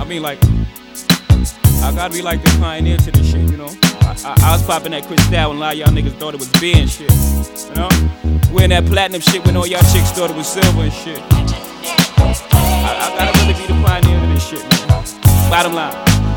mean, like, I gotta be like the pioneer to this shit, you know? I was popping that Cristal and a lot of y'all niggas thought it was beer and shit, you know? Wearing that platinum shit when all y'all chicks thought it was silver and shit. I gotta really be the pioneer to this shit, man. Bottom line.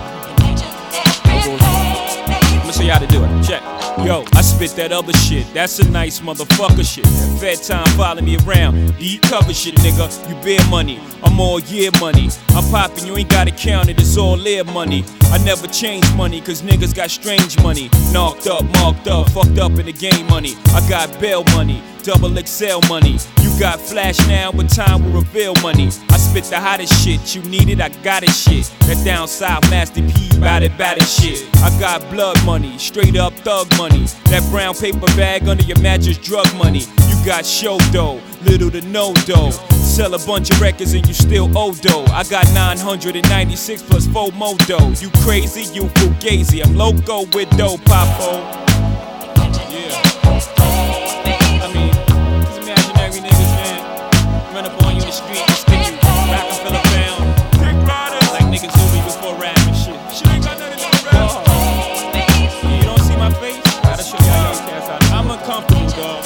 I'ma show you how to do it. Check. Yo, I spit that other shit. That's a nice motherfucker shit. That fed time following me around. Eat cover shit, nigga. You bear money. I'm all year money. I'm poppin', you ain't gotta count it. It's all air money. I never change money, cause niggas got strange money. Knocked up, marked up, fucked up in the game money. I got bail money, double XL money. You got flash now, but time will reveal money. I spit the hottest shit, you need it, I got it shit. That down south Master P, bout it shit. I got blood money, straight up thug money. That brown paper bag under your mattress, drug money. You got show dough, little to no dough. Sell a bunch of records and you still owe dough. I got 996 plus 4 more dough. You crazy, you fugazi. I'm loco with dough, Papo. Yeah. I mean, these imaginary niggas, man, run up on you in the street and stick you, rap and fill a pound. Like niggas do me before rap and shit. Shit ain't got nothing to do with rap. You don't see my face? Gotta show y'all young cats out. I'm uncomfortable, dog.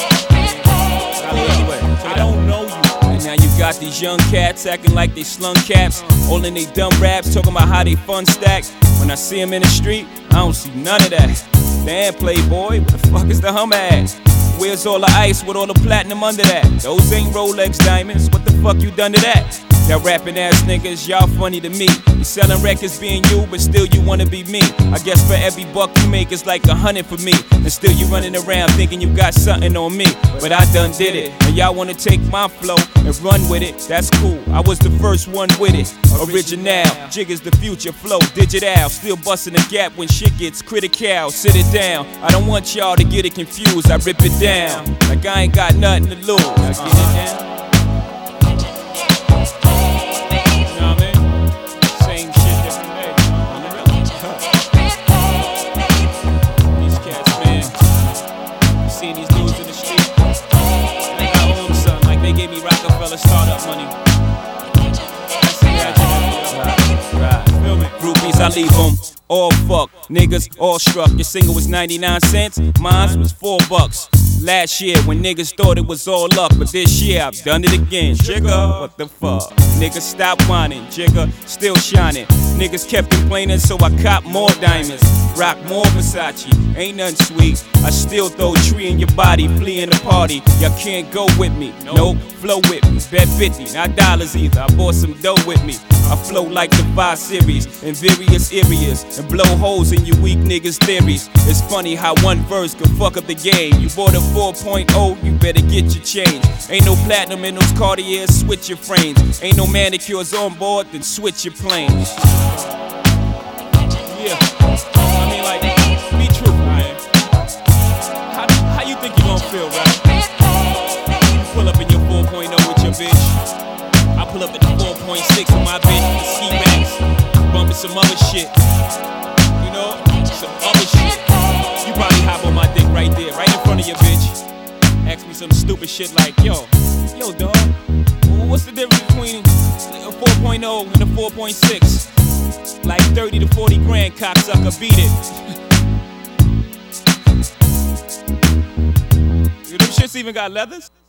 I don't know you. Now you got these young cats acting like they slung caps, all in they dumb raps, talking about how they fun stack. When I see them in the street, I don't see none of that. Damn, Playboy, what the fuck is the hum ass? Where's all the ice with all the platinum under that? Those ain't Rolex diamonds, what the fuck you done to that? Y'all rapping ass niggas, y'all funny to me. You selling records being you, but still you wanna be me. I guess for every buck you make, it's like 100 for me. And still you running around thinking you got something on me. But I done did it, and y'all wanna take my flow and run with it. That's cool, I was the first one with it. Original, jig is the future, flow digital. Still busting the gap when shit gets critical. Sit it down, I don't want y'all to get it confused. I rip it down, like I ain't got nothing to lose. Now get it down. Startup money. Groupies, I leave them all fucked. Niggas all struck. Your single was 99 cents, mine was $4. Last year when niggas thought it was all luck, but this year I've done it again. Jigga, what the fuck? Niggas stop whining, Jigga, still shining. Niggas kept complaining, so I cop more diamonds. Rock more Versace, ain't nothing sweet. I still throw a tree in your body, flee in the party. Y'all can't go with me, nope, flow with me. Bet 50, not dollars either, I bought some dough with me. I flow like the 5 Series in various areas and blow holes in you weak niggas' theories. It's funny how one verse can fuck up the game. You bought a 4.0, you better get your change. Ain't no platinum in those Cartiers, switch your frames. Ain't no manicures on board, then switch your planes. Yeah, I mean like, be true, man. How you think you gon' feel, right? You pull up in your 4.0 with your bitch. I pull up at the 4.6 with my bitch, the ski racks, bumping some other shit. You know, some other shit. You probably hop on my dick right there, right in front of your bitch. Ask me some stupid shit like, yo dog, what's the difference between a 4.0 and a 4.6? Like 30 to 40 grand, cocksucker, beat it. Them shits even got leathers?